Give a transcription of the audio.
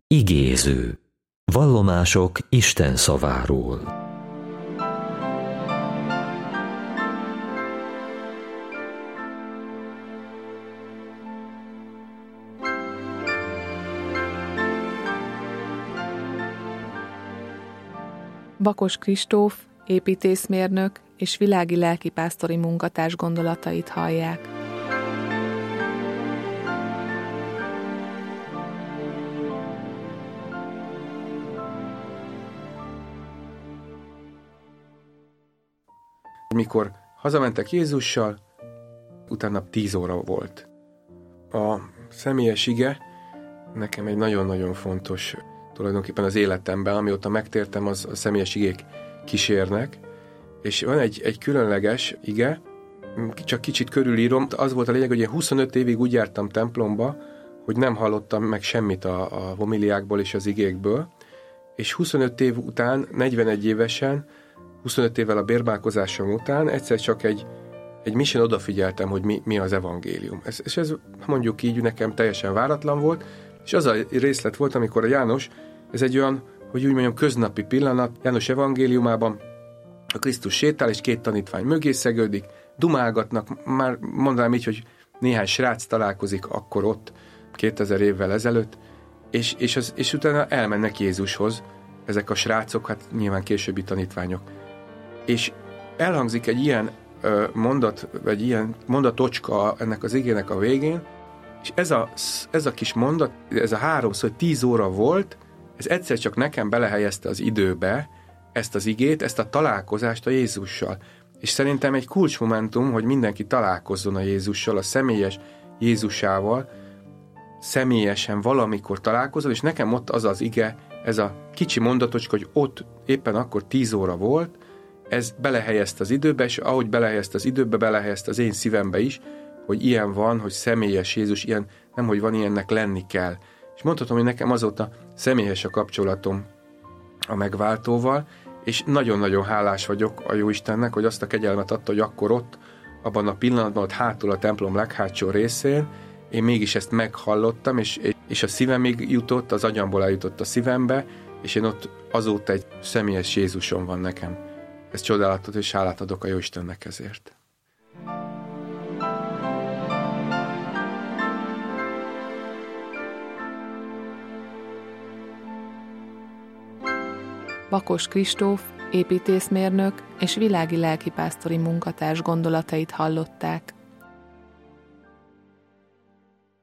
Igéző. Vallomások Isten szaváról. Bakos Kristóf, építészmérnök és világi lelkipásztori munkatárs gondolatait hallják. Mikor hazamentek Jézussal, utána 10 óra volt. A személyes ige nekem egy nagyon-nagyon fontos tulajdonképpen az életemben, amióta megtértem, az a személyes igék kísérnek, és van egy különleges ige, csak kicsit körülírom, az volt a lényeg, hogy én 25 évig úgy jártam templomba, hogy nem hallottam meg semmit a homiliákból és az igékből, és 25 év után, 41 évesen, 25 évvel a bérbálkozásom után egyszer csak egy misén odafigyeltem, hogy mi az evangélium. És ez mondjuk így nekem teljesen váratlan volt, és az a részlet volt, amikor a János, ez egy olyan, hogy úgy mondjam, köznapi pillanat, János evangéliumában a Krisztus sétál, és 2 tanítvány mögé szegődik, dumálgatnak, már mondanám így, hogy néhány srác találkozik akkor ott, 2000 évvel ezelőtt, és utána elmennek Jézushoz, ezek a srácok, hát nyilván későbbi tanítványok. És elhangzik egy ilyen mondat, vagy ilyen mondatocska ennek az igének a végén, és ez a kis mondat, ez a 3 szó, hogy 10 óra volt, ez egyszer csak nekem belehelyezte az időbe ezt az igét, ezt a találkozást a Jézussal. És szerintem egy kulcsmomentum, hogy mindenki találkozzon a Jézussal, a személyes Jézusával, személyesen valamikor találkozol, és nekem ott az az ige, ez a kicsi mondatocska, hogy ott éppen akkor 10 óra volt, ez belehelyezte az időbe, és ahogy belehelyezte az időbe, belehelyezte az én szívembe is, hogy ilyen van, hogy személyes Jézus, ilyen, nem hogy van, ilyennek lenni kell. És mondhatom, hogy nekem azóta személyes a kapcsolatom a megváltóval, és nagyon-nagyon hálás vagyok a Jóistennek, hogy azt a kegyelmet adta, hogy akkor ott, abban a pillanatban, ott hátul a templom leghátsó részén, én mégis ezt meghallottam, és a szívemig jutott, az agyamból eljutott a szívembe, és én ott azóta egy személyes Jézusom van nekem. Ez csodálatos, és hálát adok a Jóistennek ezért. Bakos Kristóf, építészmérnök és világi lelkipásztori munkatárs gondolatait hallották.